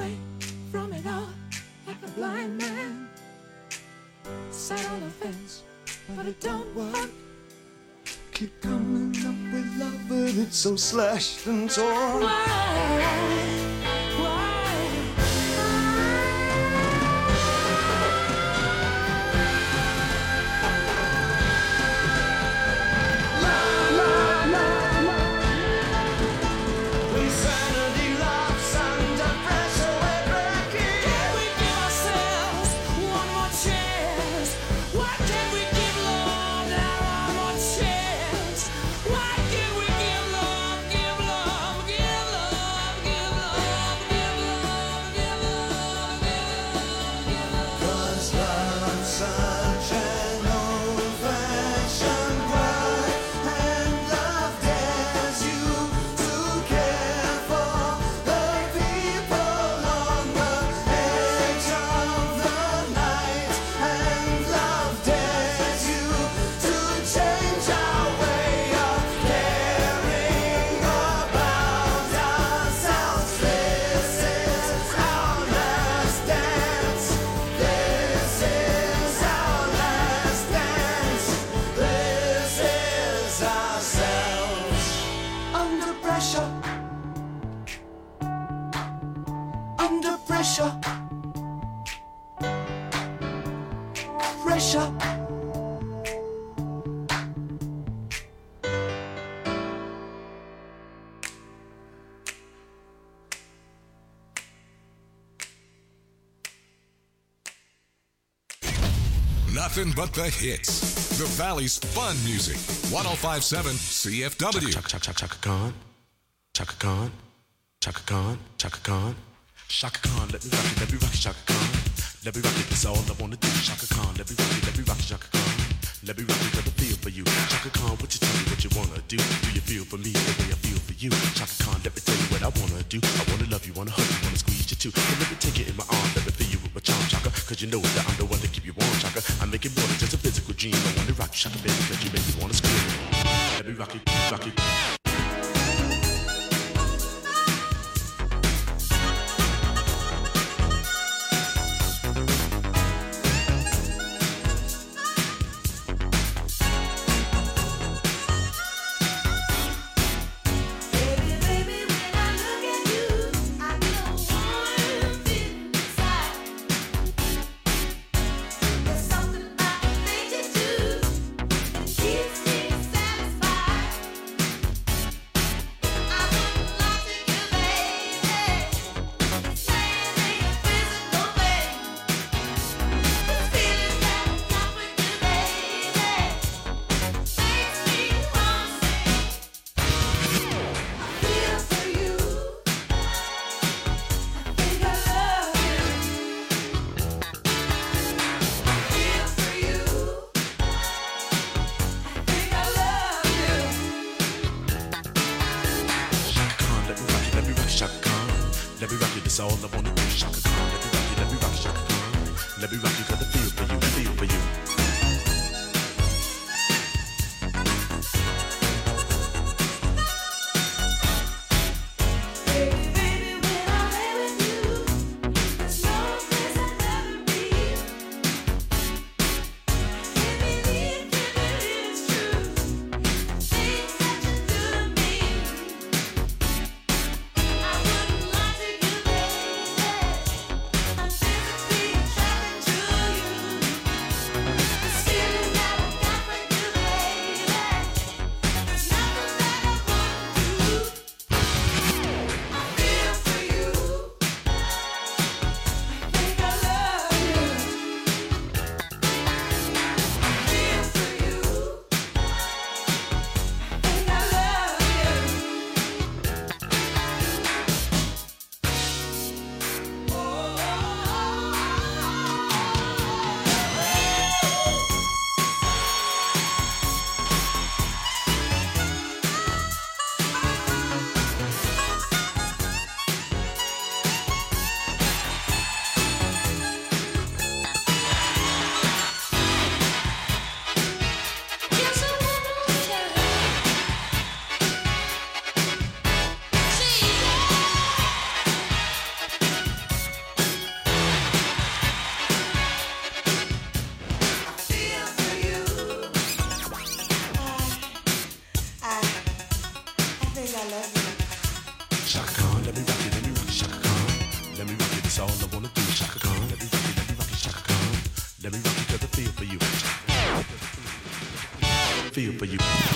away from it all like a blind man. Sat on the fence, but it don't work. Keep coming up with love, but it's so slashed and torn. Why? Nothing but the hits. The Valley's fun music. 105.7 CFW. Chaka Khan. Chaka Khan. Chaka Khan. Chaka Khan. Chaka Khan, let me rock it, Chaka Khan. Let me rock it, that's all I wanna do. Chaka Khan, let me rock it, Chaka Khan. Let me rock it, got the feel for you. Chaka Khan, what you tell me what you wanna do? Do you feel for me the way I feel for you? Chaka Khan, let me tell you what I wanna do. I wanna love you, wanna hug you, wanna squeeze you too. So let me take it in my arms, let me feel you with my charm, Chaka. Cause you know that I'm the one to keep you warm, Chaka. I make it more than just a physical dream. I wanna rock you, Chaka, baby, cause you make me wanna scream. Let me rock it, rock it. All I wanna do is Chaka Khan. Let me rock it, Chaka Khan. Let me rock it, got the feel for you, feel for you. That's all I wanna do. Chaka Khan, let me rock it, Chaka Khan. Let me rock it 'cause I feel for you. Feel for you.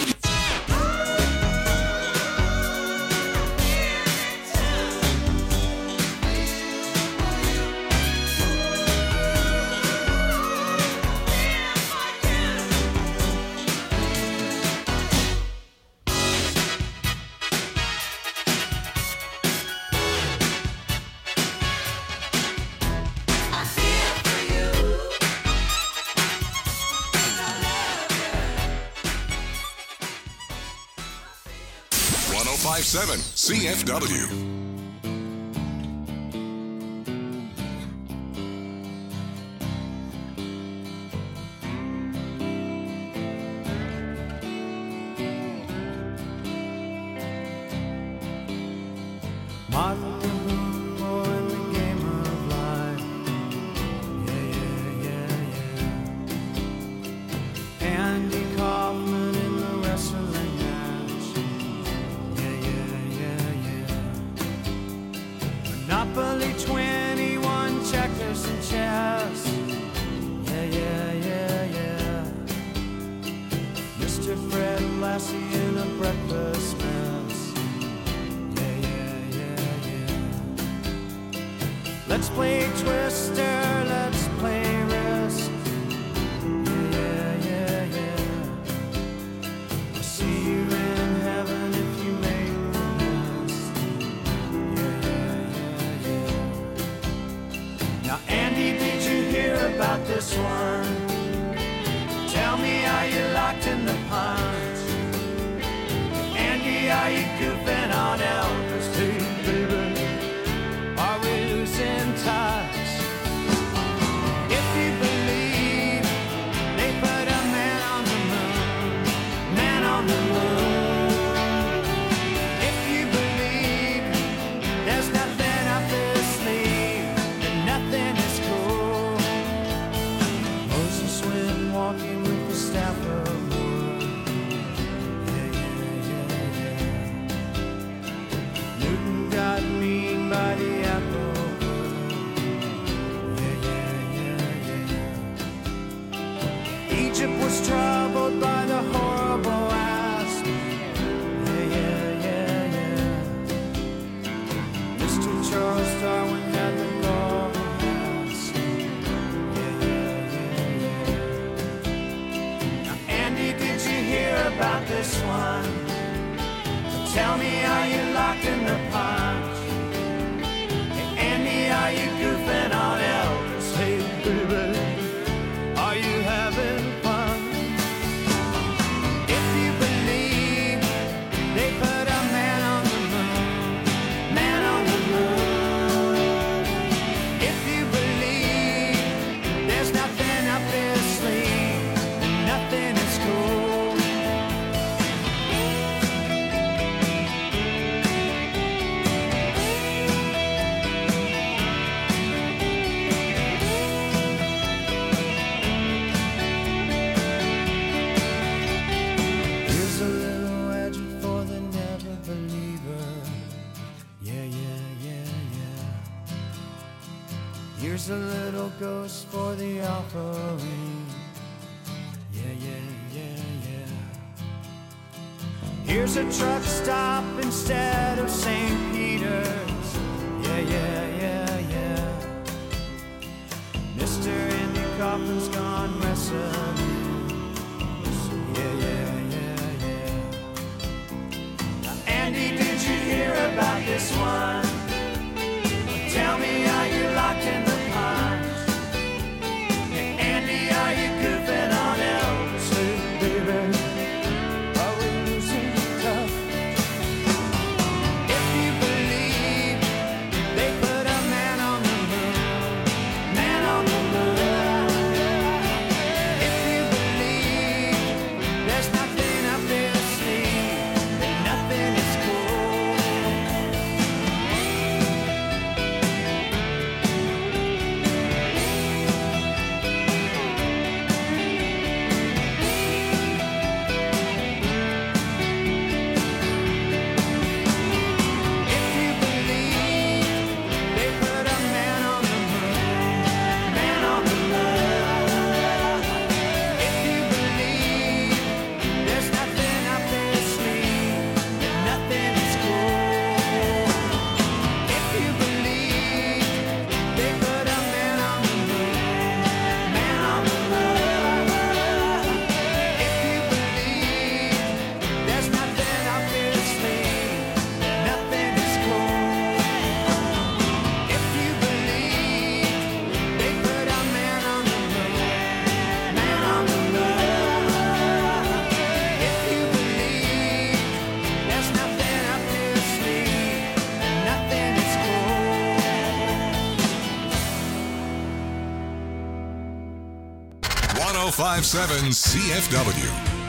1057 CFW. Monopoly 21 checkers and chess. Yeah. Mr. Fred Lassie in a breakfast mess. Yeah. Let's play Twister, let's play Risk. Yeah. I'll see you in heaven if you make the list. Now, Andy, did you hear about this one? Tell me, are you locked in the punch? Andy, are you goofing on Elvis? Hey, baby, are we losing touch? If you believe they put a man on the moon, man on the moon. If you believe there's nothing up their sleeve, then nothing is cool. Moses went walking with the staff of wood. Yeah. Newton got mean by the apple wood. Yeah. Egypt was troubled by the horrible asp. Yeah. Mr. Charles Darwin had the golden ass. Yeah. Now, Andy, did you hear about this one? Tell me, are you locked in the punch? Hey, Andy, are you goofing on Elvis? Hey, baby, are you having fun? If you believe they put a man on the moon, man on the moon. If you believe there's nothing up their sleeve, then nothing is cool. Here's a little edgy for the never believer. Yeah. Here's a little ghost for the offering. Yeah. Here's a truck stop instead of St. Peter's. Yeah. Mr. Andy Kaufman's gone wrestling. Yeah. Now, Andy, did you hear about this one? Tell me, are you locked in the punch? Hey, Andy, are you goofing on Elvis? Hey, baby, are we losing touch? If you believe 1057 CFW.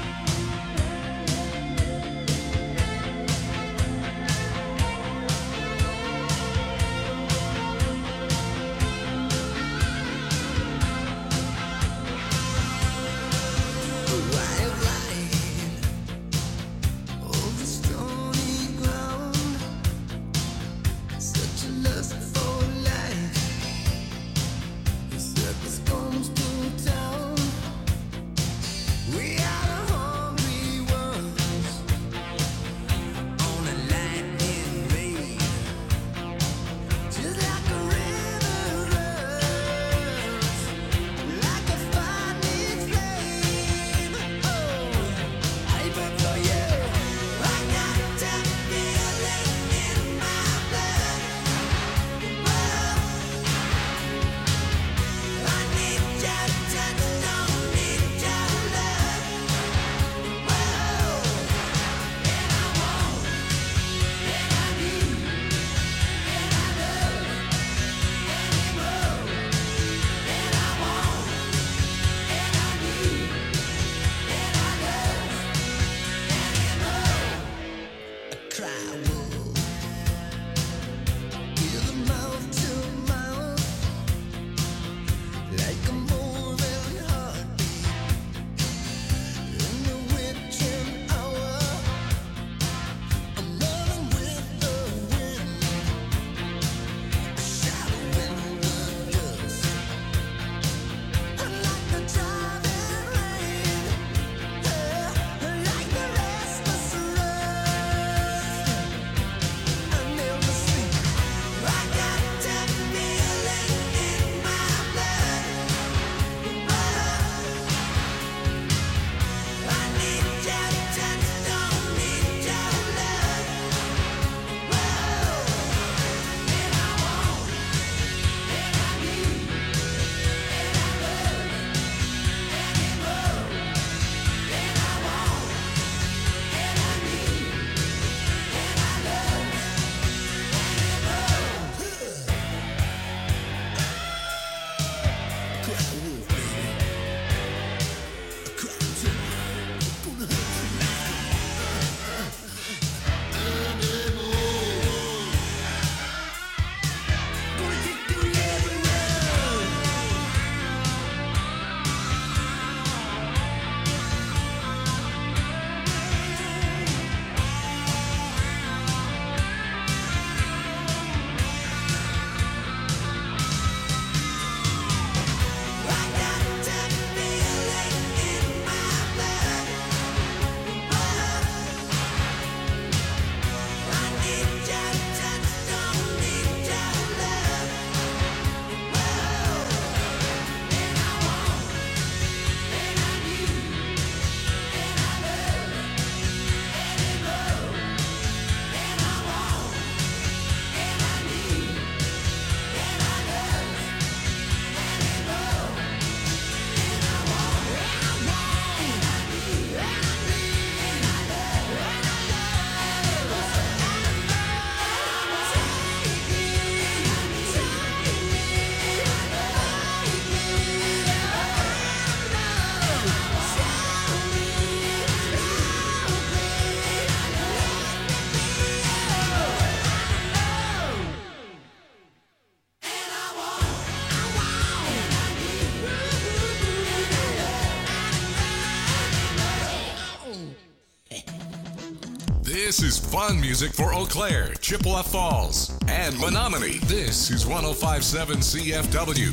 This is fun music for Eau Claire, Chippewa Falls, and Menominee. This is 1057 CFW.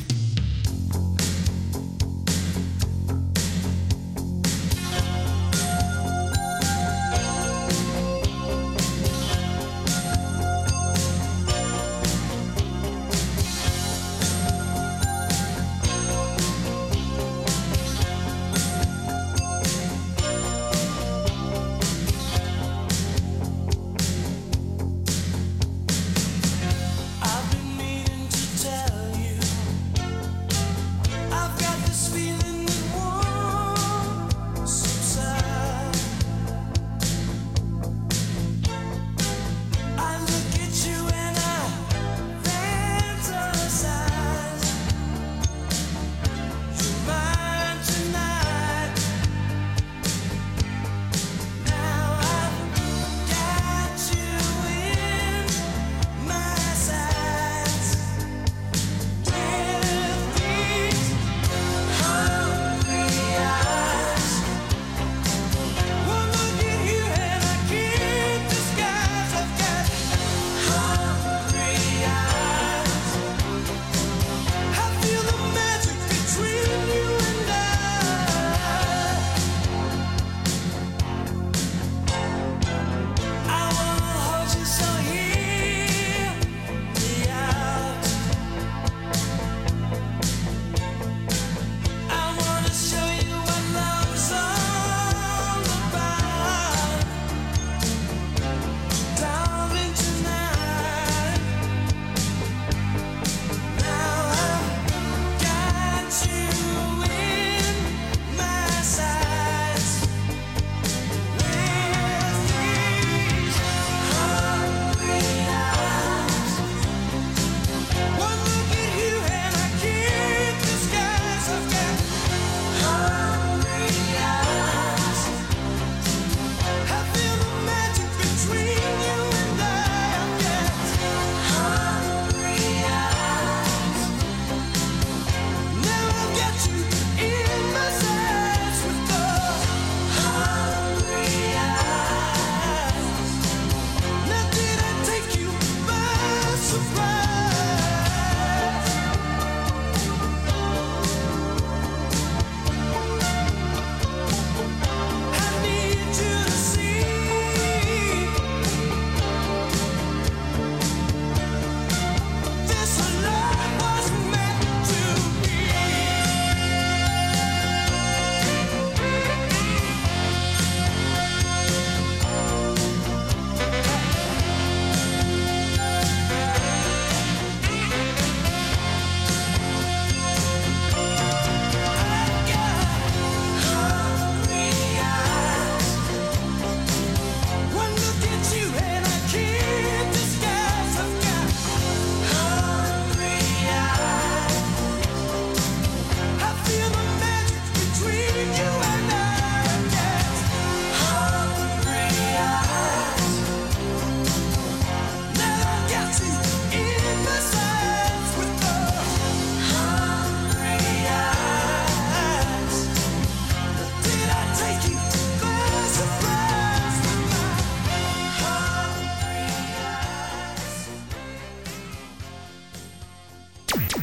I've been meaning to tell you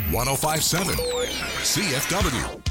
1057 CFW.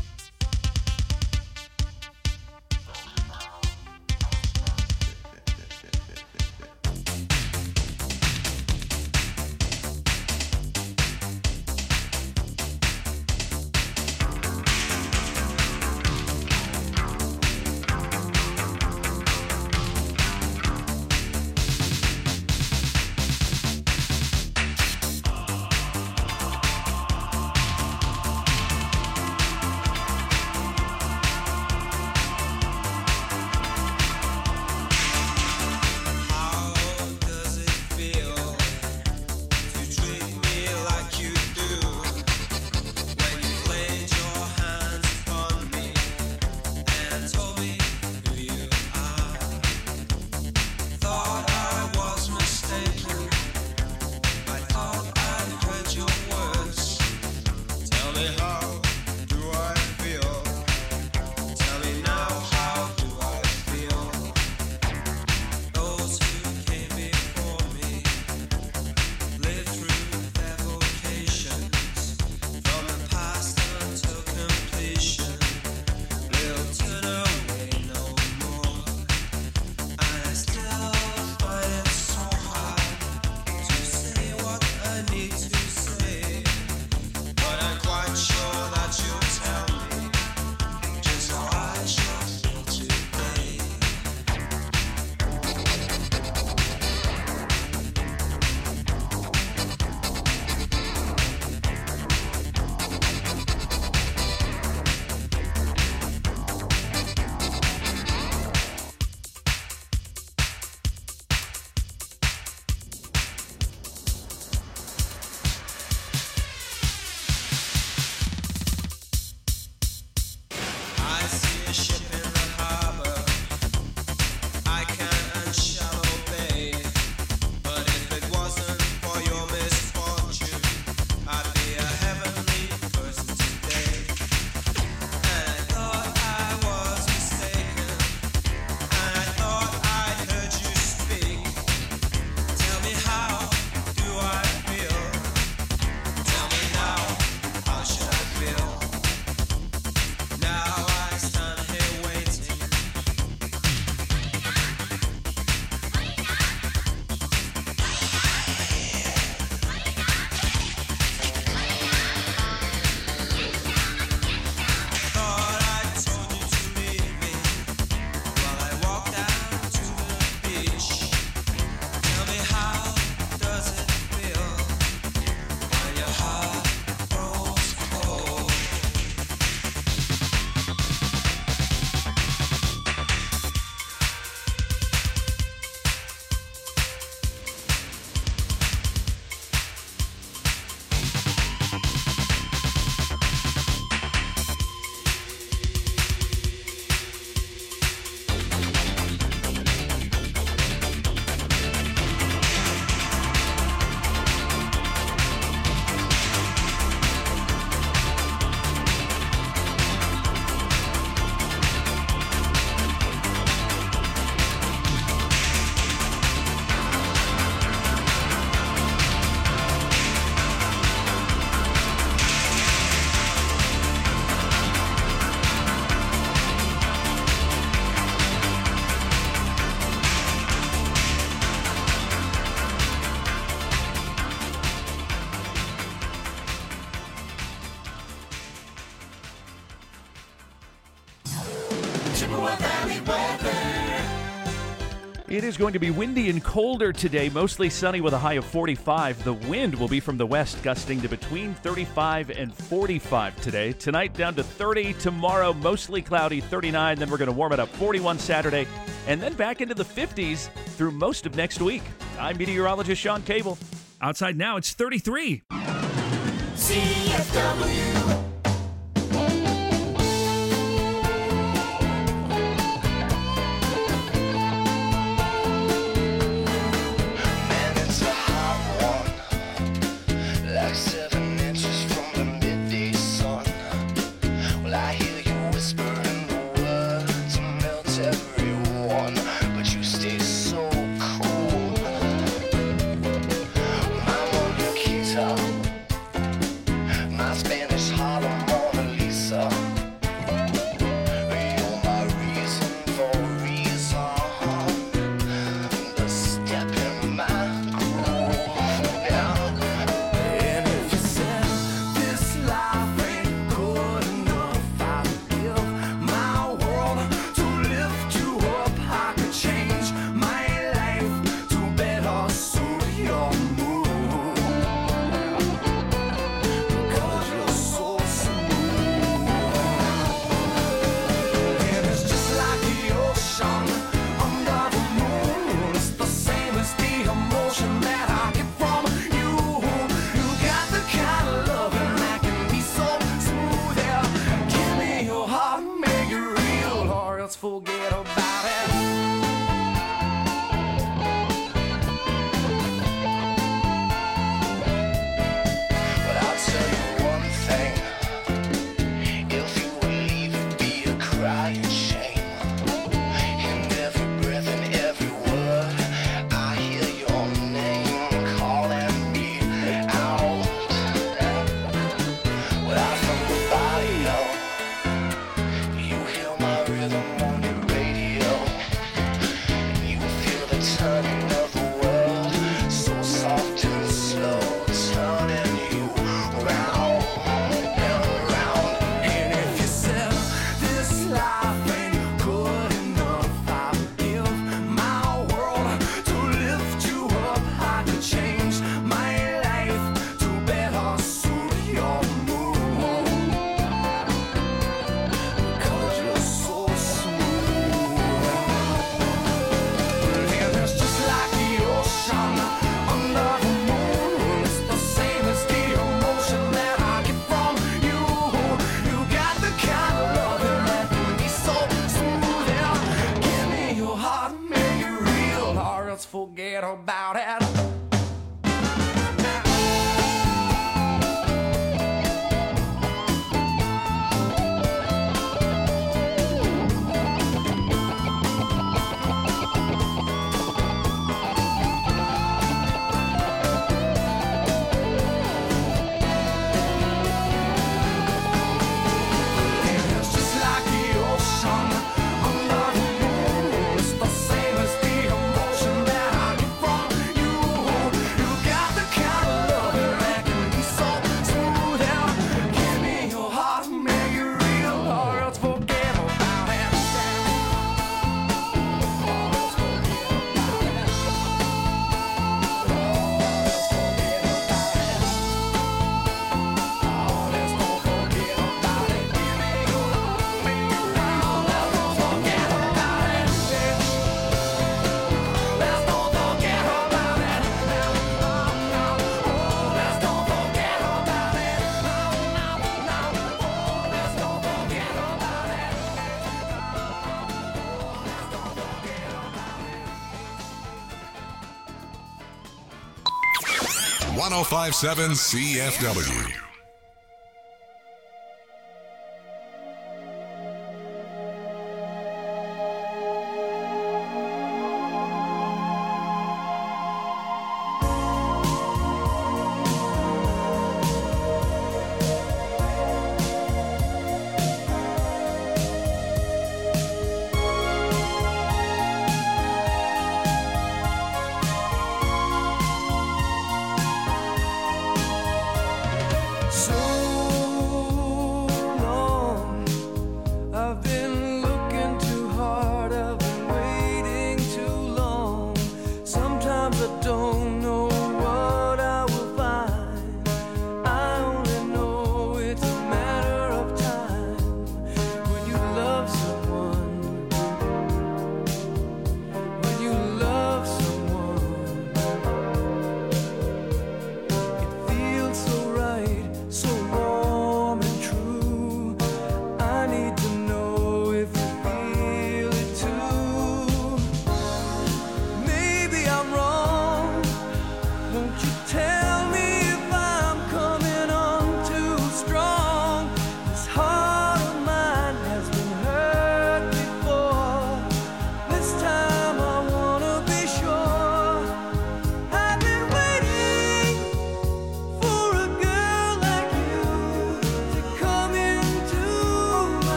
It is going to be windy and colder today, mostly sunny with a high of 45. The wind will be from the west, gusting to between 35 and 45 today. Tonight down to 30. Tomorrow mostly cloudy, 39. Then we're going to warm it up, 41 Saturday. And then back into the 50s through most of next week. I'm meteorologist Sean Cable. Outside now, it's 33. CFW. My Spanish Harlem Mona Lisa. You're my reason for reason. The step in my groove. Yeah. And if you said this life ain't good enough, I'd give my world to lift you up. I could change my life to better suit your mood. Because you're so smooth. And it's just like the ocean under the moon. It's the same as the emotion that I get from you. You got the kind of loving that can be so smooth. Yeah. Give me your heart, make it real, or else forget about it. But I'll tell you one thing. If you would leave, it'd be a crying shame. In every breath and every word, I hear your name calling me out. Without from the bio, you hear my rhythm on your radio. You feel the turning of the world, so soft and slow, turning you round and round. And if you said this life ain't good enough, I'd give my world to lift you up. I could change my life to better suit your mood. Because you're so smooth. And it's just like the ocean under the moon. It's the same as the emotion that I get from you. You got the kind of loving that can be so smooth. Yeah. Give me your heart, make it real, or else forget about it. And it's just like the ocean under the moon. It's the same as the emotion that I get from you. You got the kind of loving that can be so smooth. Yeah. Give me your heart, make it real, or else forget about it. One 1057 CFW.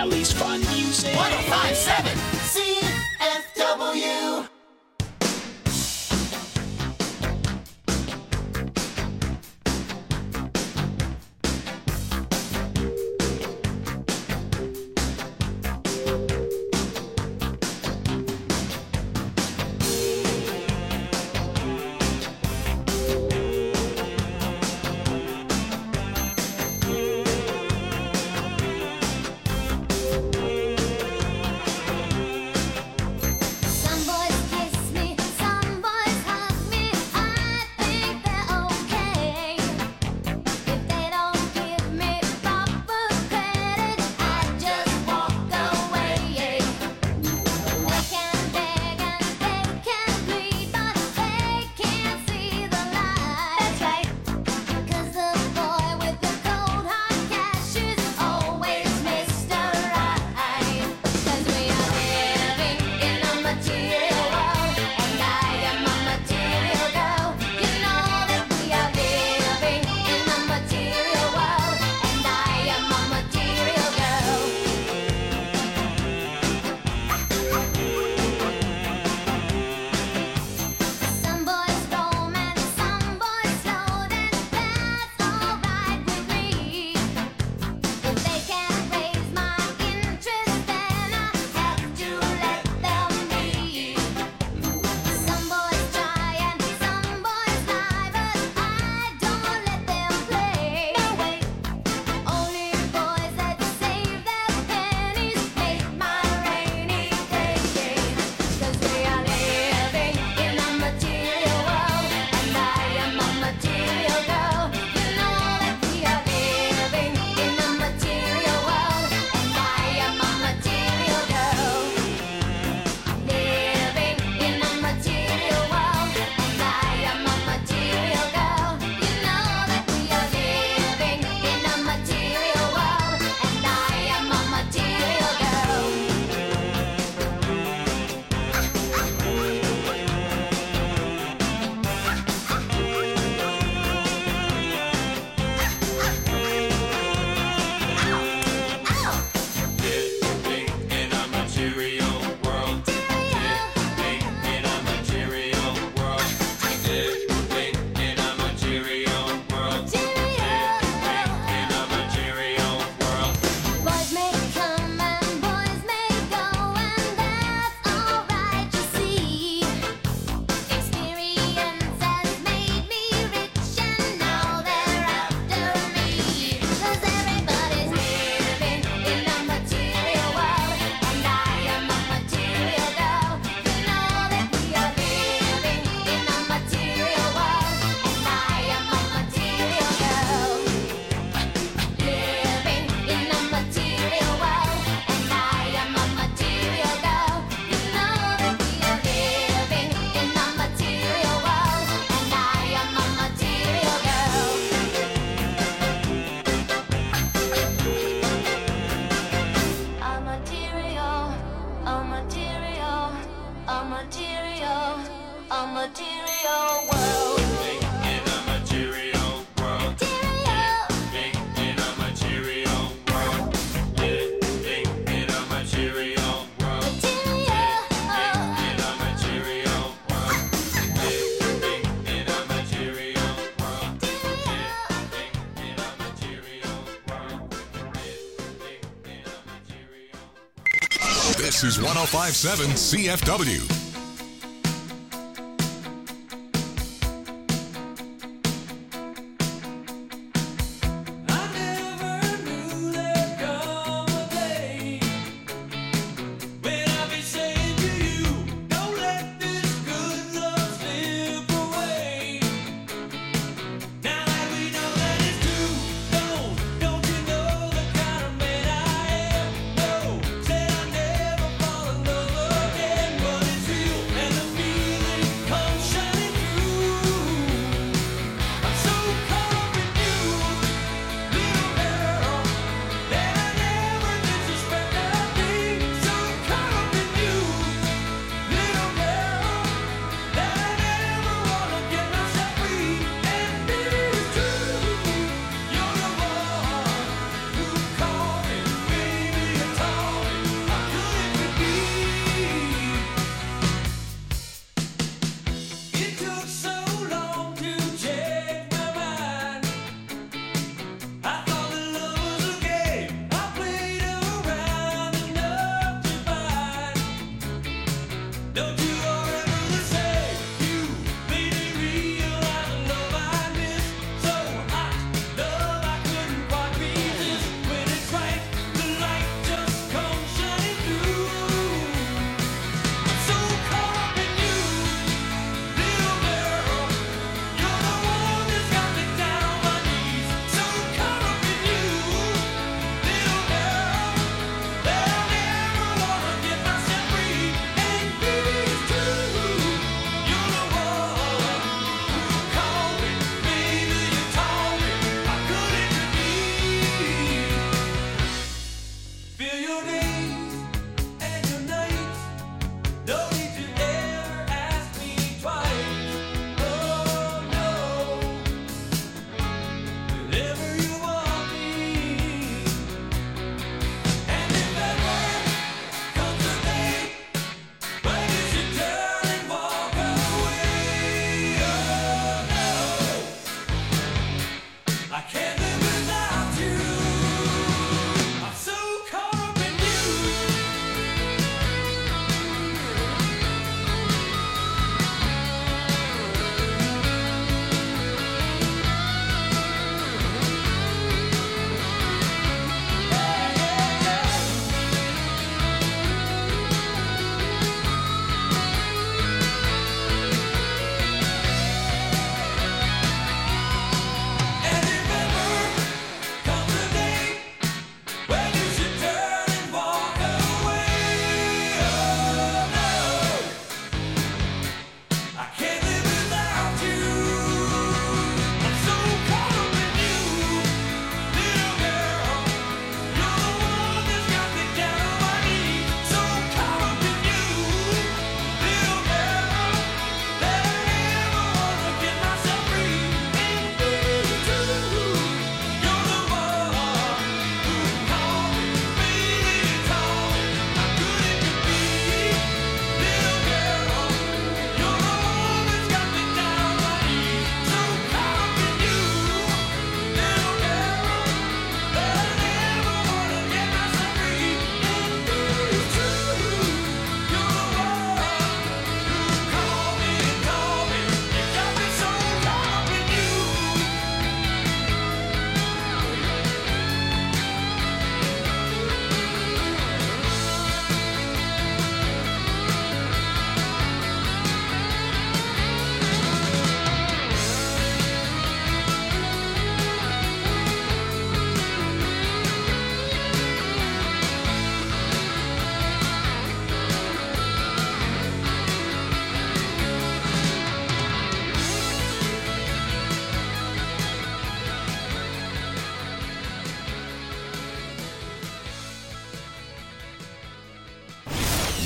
Valley's fun music. 1057 CFW. This is 1057 CFW. Said I never fall in love again, but it's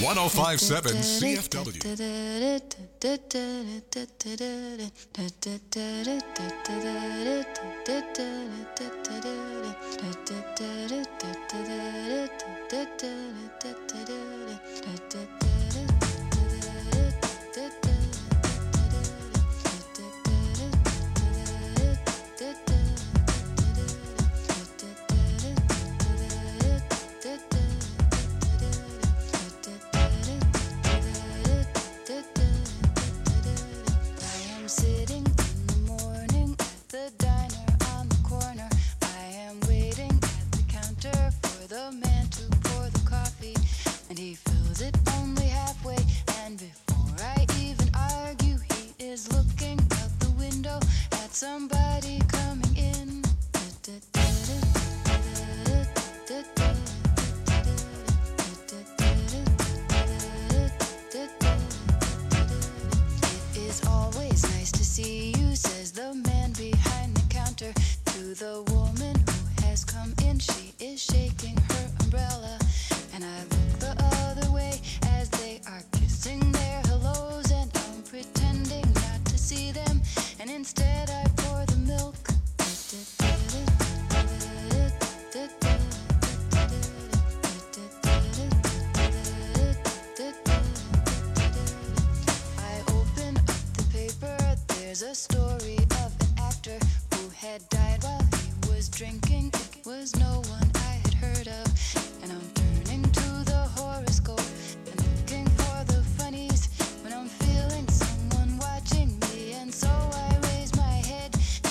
1057 CFW. Somebody coming in. It is always nice to see you, says the man behind the counter to the woman who has come in. She is shaking her umbrella, and I look the other way as they are kissing their hellos, and I'm pretending not to see them, and instead I pour the milk. I open up the paper, there's a story of an actor who had died while he was drinking. It was no one I had heard of, and I'm turning to the horoscope and looking for the funnies when I'm feeling someone watching me, and so I raise my head.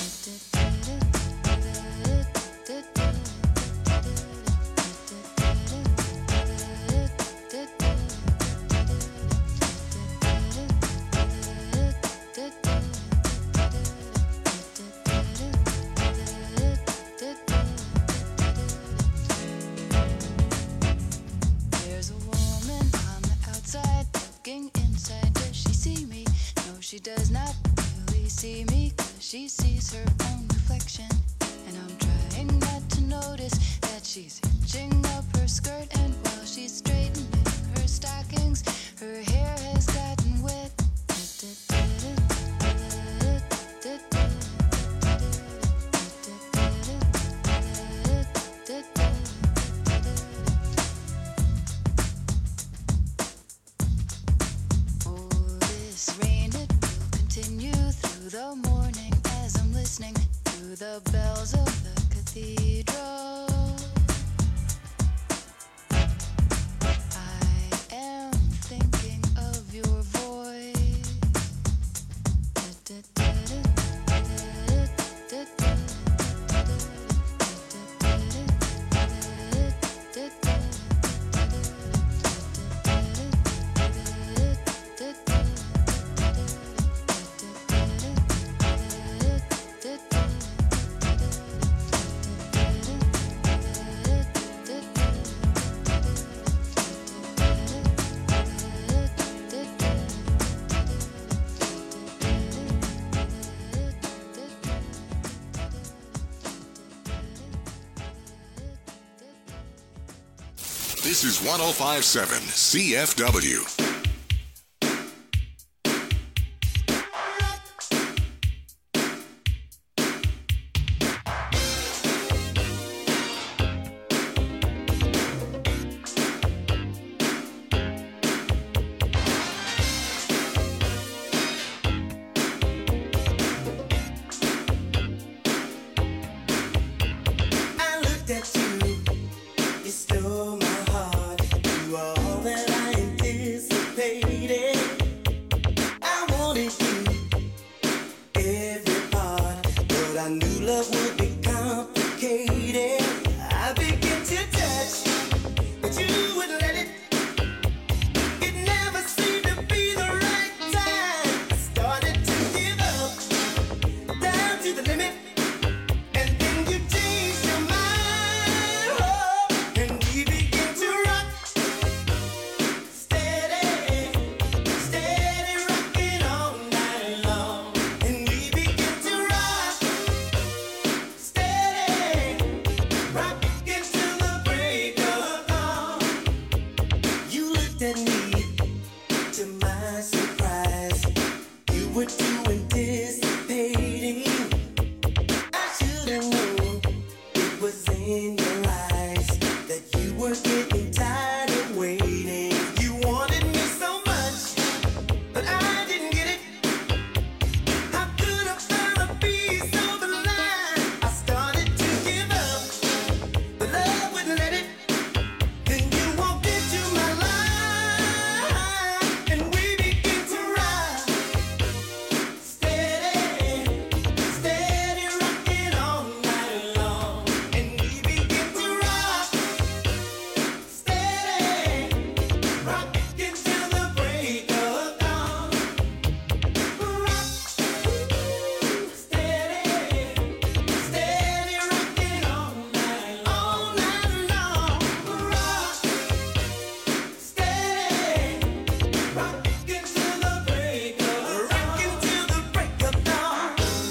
There's a woman on the outside looking inside. Does she see me? No, she does not really see me, 'cause she sees her own reflection. And I'm trying not to notice that she's hitching up her skirt, and while she's straightening her stockings, her hair has gotten wet. Oh, this rain, it will continue through the morning as I'm listening to the bells of the cathedral. I am thinking of your voice. This is 1057 CFW. I looked at you, you stole my heart. You are all that I anticipated. in your eyes that you were getting tired of waiting. You wanted me so much, but I didn't get it. How could I find a piece of the line? I started to give up, but love wouldn't let it. Then you walked into my life, and we began to ride. Steady, steady rocking all night long, and we began to rock. Steady, rocking till the break of dawn. Rock, steady, steady rocking all night long. Rock, steady, rocking till the break of dawn.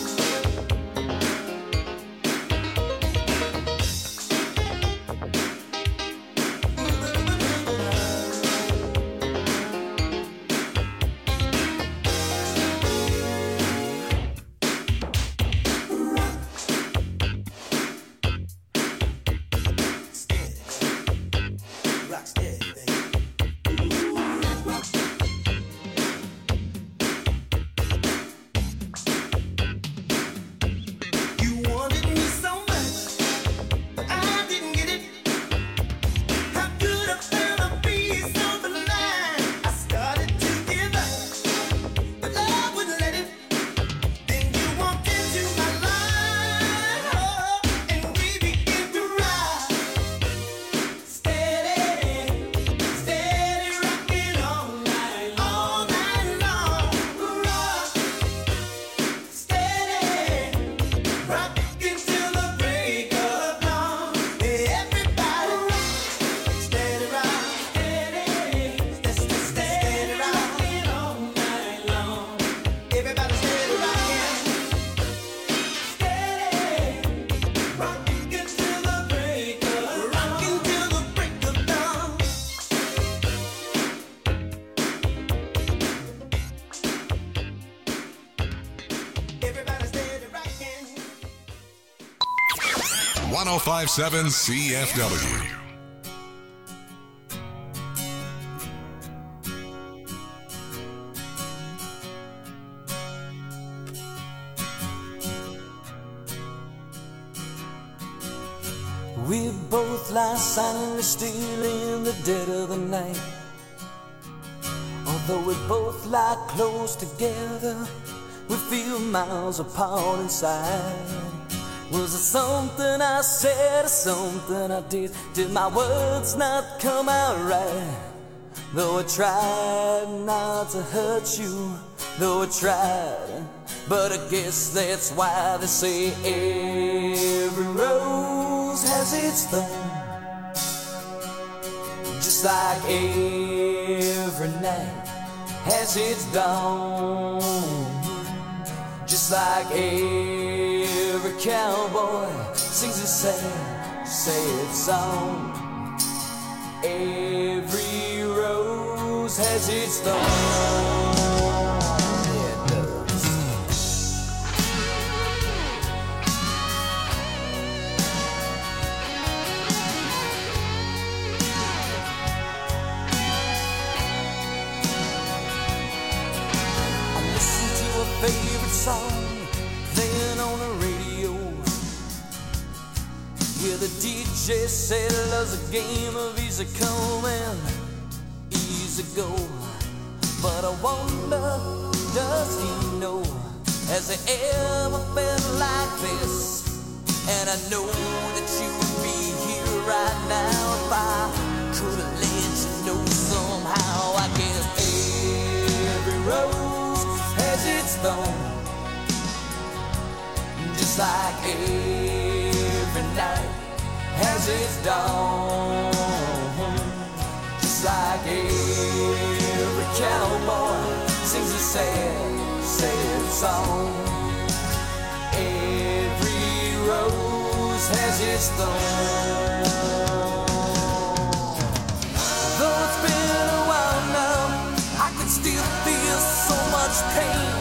Rock steady, baby. You wanted me so much, but I didn't get it. How could I find a piece of the line? I started to give up, but love wouldn't let it. Then you walked into my life, and we began to ride. Steady, steady rocking all night long. Rock, steady, rocking till the break of dawn. Everybody rock, steady rock, steady rocking all night long. Everybody steady rocking, steady rocking till the break of dawn. Everybody steady rocking. 1057 CFW. We both lie silently still in the dead of the night. Although we both lie close together, we feel miles apart inside. Was it something I said or something I did? Did my words not come out right? Though I tried not to hurt you, though I tried, but I guess that's why they say every rose has its thorn. Just like every night has its dawn. Just like every cowboy sings a sad, sad song. Every rose has its thorn. Yeah, it does. I listen to a favorite song playing on the radio. Yeah, the DJ said love's a game of easy come and easy go. But I wonder, does he know? Has he ever felt like this? And I know that you would be here right now if I could have let you know somehow. I guess every rose has its thorn. Just like every night has its dawn. Just like every cowboy sings a sad, sad song. Every rose has its thorn. Though it's been a while now, I can still feel so much pain.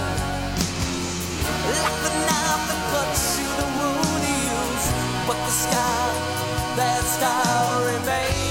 Like the knife that cuts you the wound heals, but the sky that star remains.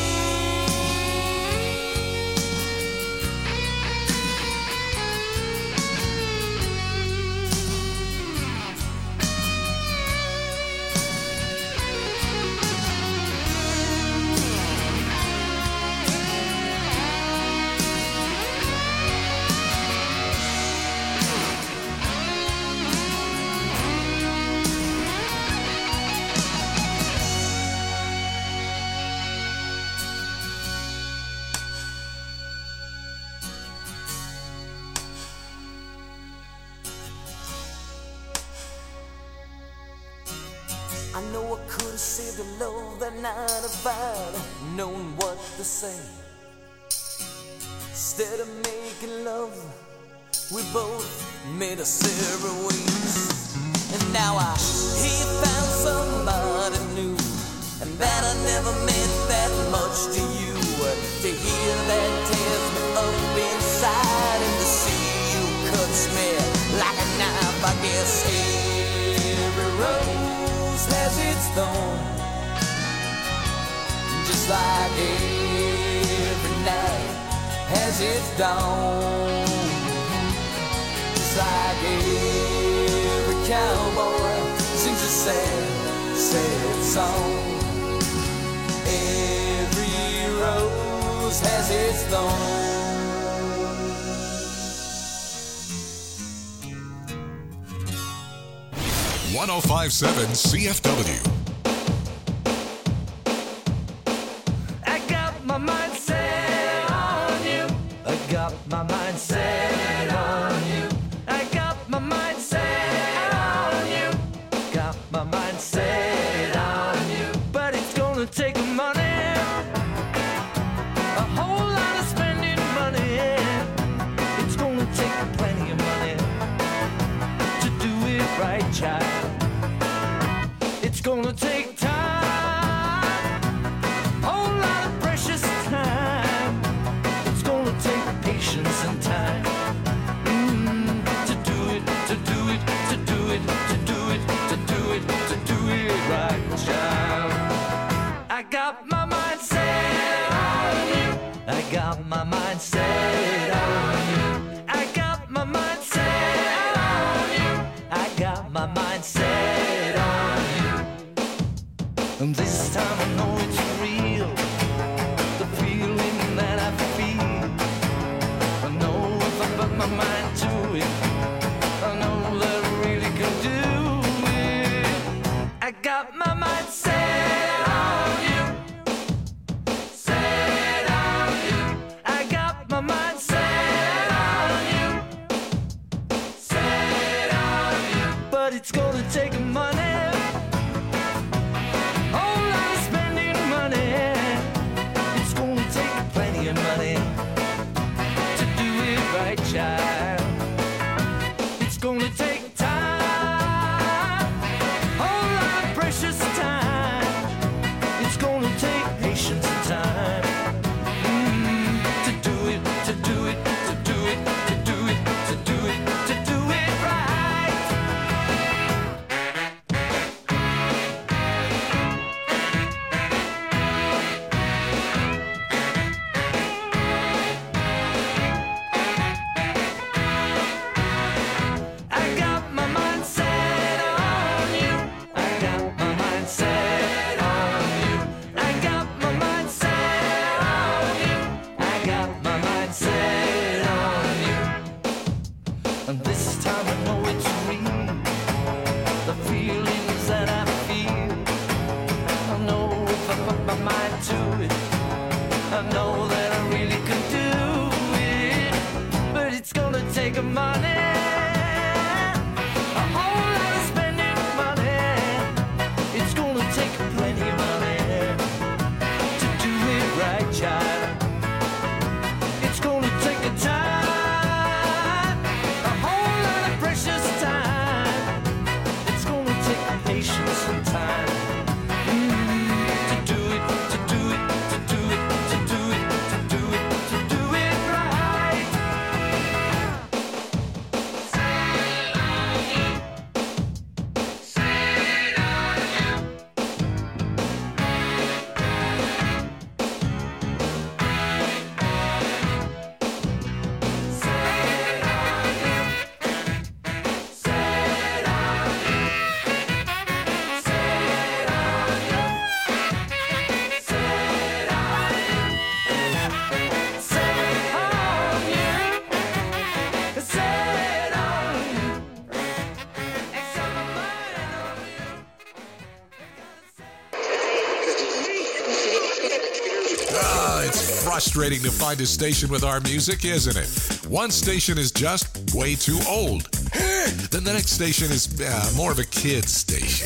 I know I could have saved the love that night if I'd known what to say. Instead of making love, we both made us separate ways. And now he found somebody new, and that I never meant that much to you. To hear that tears me up inside, and to see you cuts me like a knife. I guess every rose has its thorn, just like every night has its dawn, just like every cowboy sings a sad, sad song. Every rose has its thorn. 1057 CFW. I got my mind set on you. I got my mind set on you. I got my mind set on you. Got my mind set on you. But it's gonna take money, a whole lot of spending money. It's gonna take plenty of money to do it right, child. It's gonna take time, whole lot of precious time. It's gonna take patience and time to do it, to do it, to do it, to do it, to do it, to do it right, child. I got my mind set on you. I got my mind set on you. I got my mind set on you. I got my mind set on you. And this time I know it's real, the feeling that I feel. I know if I put my mind to it, I know that I really can do it. I got my mind set on you, set on you. I got my mind set on you, set on you. But it's gonna take money, money to do it right, child. It's gonna take time, whole lot of precious time. It's gonna take patience and time to do it, to do it, to do it, to do it, to do it, to do it right. And this time I know it's real, the feelings that I feel. I know if I put my mind to it, I know that I really can do it. But it's gonna take money, a whole lot of spending money. It's gonna take plenty of money to do it right, child. It's gonna take a time, a whole lot of precious time. It's gonna take patience and time to do it, to do it, to do it, to do it, to do it, to do it right. It's frustrating to find a station with our music, isn't it? One station is just way too old. Then the next station is more of a kid's station.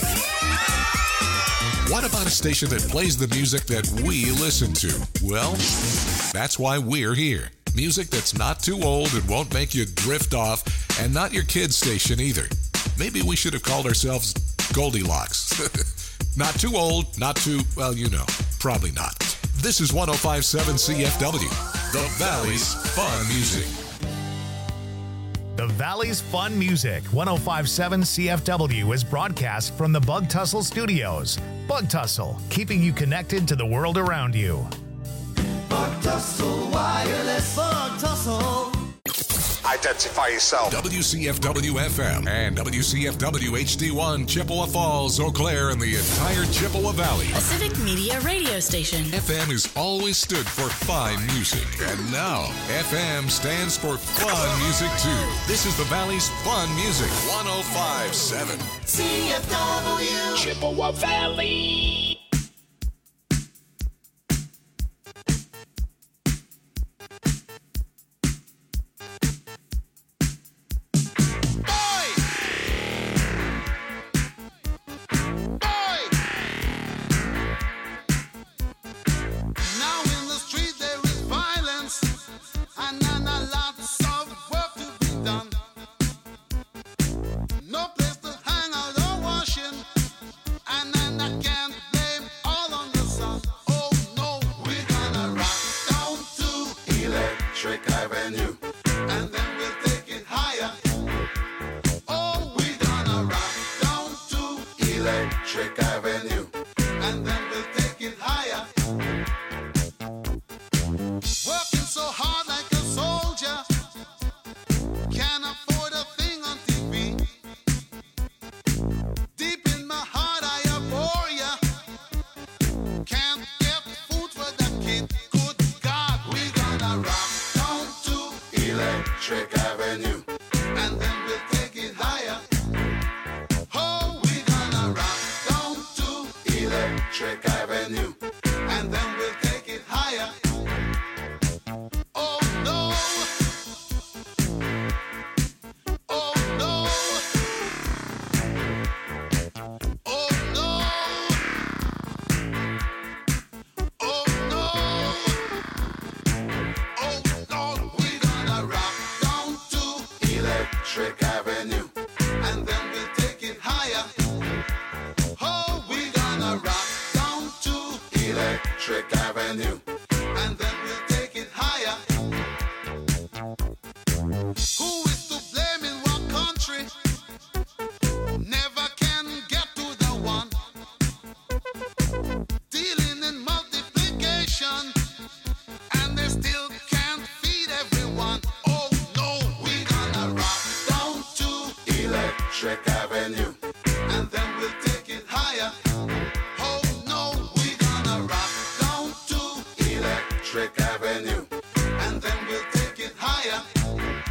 What about a station that plays the music that we listen to? Well, that's why we're here. Music that's not too old and won't make you drift off, and not your kid's station either. Maybe we should have called ourselves Goldilocks. Not too old, not too, well, you know, probably not. This is 105.7 CFW, the Valley's Fun Music. The Valley's Fun Music, 105.7 CFW, is broadcast from the Bug Tussle Studios. Bug Tussle, keeping you connected to the world around you. Bug Tussle Wireless. Bug Tussle. Identify yourself. WCFW FM and WCFW HD1, Chippewa Falls, Eau Claire, and the entire Chippewa Valley. A civic media radio station. FM has always stood for fine music, and now FM stands for fun music too. This is the Valley's Fun Music, 105.7 CFW. Chippewa Valley. Avenue, and then we'll